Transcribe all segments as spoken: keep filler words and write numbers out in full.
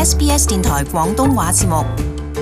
S B S 電台廣東話節目。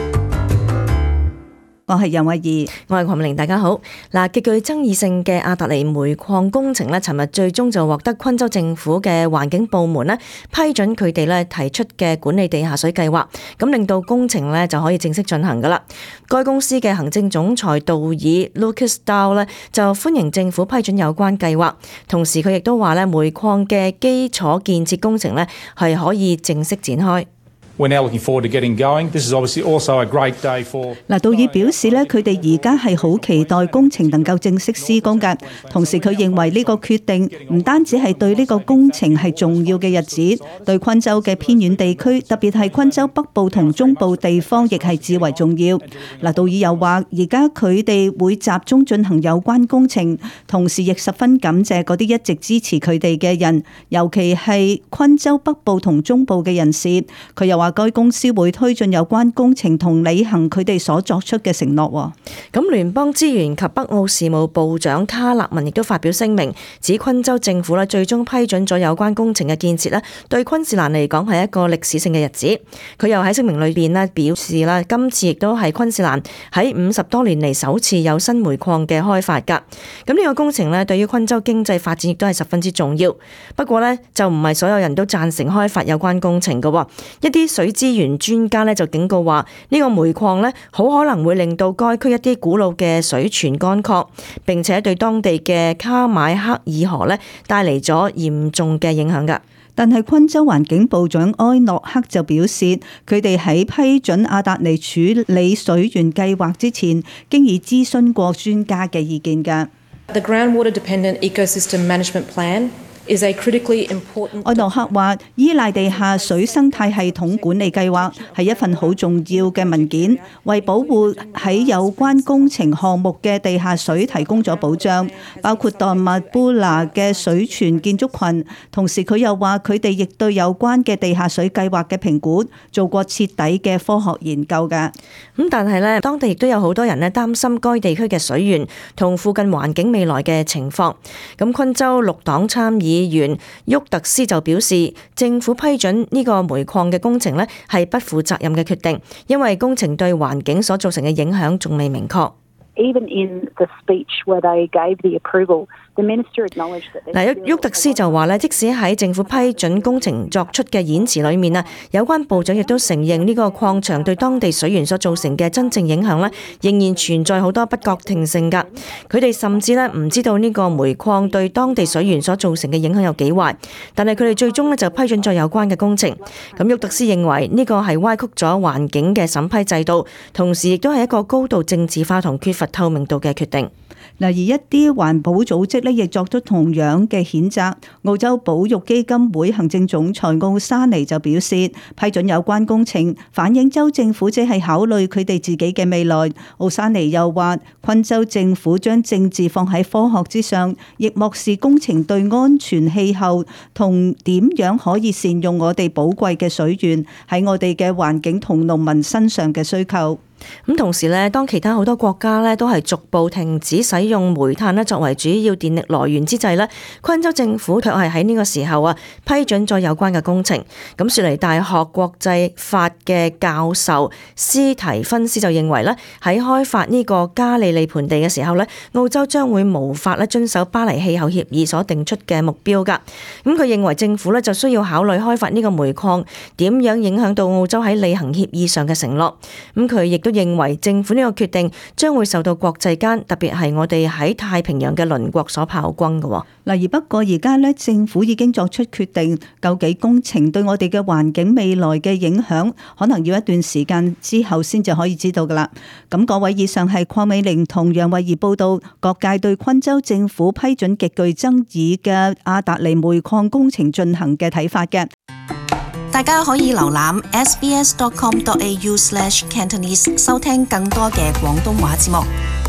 我係楊慧儀， 我係鄺美玲，大家好。嗱，極具爭議性嘅亞達尼煤礦工程咧，尋日最終就獲得昆州政府嘅環境部門咧批准佢哋咧提出嘅管理地下水計劃，咁令到工程咧就可以正式進行噶啦。該公司嘅行政總裁道爾 Lucas Dow 咧就歡迎政府批准有關計劃，同時佢亦都話咧煤礦嘅基礎建設工程咧係可以正式展開。 We're now looking forward to getting going. This is obviously also a great day for 嗱，道爾表示咧，佢哋而家係好期待工程能夠正式施工嘅。同時，佢認為呢個決定唔單止係對呢個工程係重要嘅日子，對昆州嘅偏遠地區，特別係昆州北部同中部地方，亦係至為重要。嗱，道爾又話，而家佢哋會集中進行有關工程，同時亦十分感謝嗰啲一直支持佢哋嘅人，尤其係昆州北部同中部嘅人士。佢又話，該公司會推進有關工程同履行佢哋所作出嘅承諾。 咁聯邦資源及北澳事務部長卡勒文亦都發表聲明，指昆州政府咧最終批准咗有關工程嘅建設咧，對昆士蘭嚟講係一個歷史性嘅日子。佢又喺聲明裏邊咧表示啦，今次亦都係昆士蘭喺五十多年嚟首次有新煤礦嘅開發㗎。咁呢個工程咧對於昆州經濟發展亦都係十分之重要。不過咧就唔係所有人都贊成開發有關工程嘅，一啲水資源專家咧就警告話，呢個煤礦咧好可能會令到該區一啲古老嘅水泉乾涸，並且對當地嘅卡買克爾河咧帶嚟咗嚴重嘅影響㗎。 但係昆州環境部長埃諾克就表示，佢哋喺批准亞達尼處理水源計劃之前，經已諮詢過專家嘅意見㗎。 The groundwater dependent ecosystem management plan is a critically important 埃諾克話，依賴地下水生態系統管理計劃係一份好重要嘅文件，為保護喺有關工程項目嘅地下水提供咗保障，包括代麥布拿嘅水泉建築群。同時佢又話，佢哋亦對有關嘅地下水計劃嘅評估做過徹底嘅科學研究㗎。 咁但係咧，當地亦都有好多人咧擔心該地區嘅水源同附近環境未來嘅情況。咁昆州綠黨參議議員沃特斯就表示，政府批准呢個煤礦嘅工程呢係不負責任嘅決定，因為工程對環境所造成嘅影響仲未明確。 Even in the speech where they gave the approval, the minister acknowledged that 嗱，沃特斯就話咧，即使喺政府批准工程作出嘅演辭裏面啊，有關部長亦都承認呢個礦場對當地水源所造成嘅真正影響咧，仍然存在好多不確定性噶。佢哋甚至咧唔知道呢個煤礦對當地水源所造成嘅影響有幾壞，但係佢哋最終咧就批准咗有關嘅工程。咁沃特斯認為呢個係歪曲咗環境嘅審批制度，同時亦都係一個高度政治化同缺乏透明度嘅決定。 嗱，而一啲環保組織咧，亦作出同樣嘅譴責。澳洲保育基金會行政總裁奧沙尼就表示，批准有關工程反映州政府只係考慮佢哋自己嘅未來。奧沙尼又話，昆州政府將政治放喺科學之上，亦漠視工程對安全、氣候同點樣可以善用我哋寶貴嘅水源喺我哋嘅環境同農民身上嘅需求。 咁同時咧，當其他好多國家咧都係逐步停止使用煤炭咧作為主要電力來源之際咧，昆州政府卻係喺呢個時候啊批准咗有關嘅工程。咁雪梨大學國際法嘅教授斯提芬斯就認為咧，喺開發呢個加利利盆地嘅時候咧，澳洲將會無法咧遵守巴黎氣候協議所定出嘅目標㗎。咁佢認為政府咧就需要考慮開發呢個煤礦點樣影響到澳洲喺履行協議上嘅承諾。咁佢亦都認為政府呢個決定將會受到國際間，特別係我哋喺太平洋嘅鄰國所炮轟嘅。 嗱，而不過而家咧，政府已經作出決定，究竟工程對我哋嘅環境未來嘅影響，可能要一段時間之後先至可以知道噶啦。咁各位，以上係鄺美玲同楊慧儀報道各界對昆州政府批准極具爭議嘅亞達尼煤礦工程進行嘅睇法嘅。 大家可以瀏覽 s b s dot com dot a u slash cantonese 收聽更多嘅廣東話節目。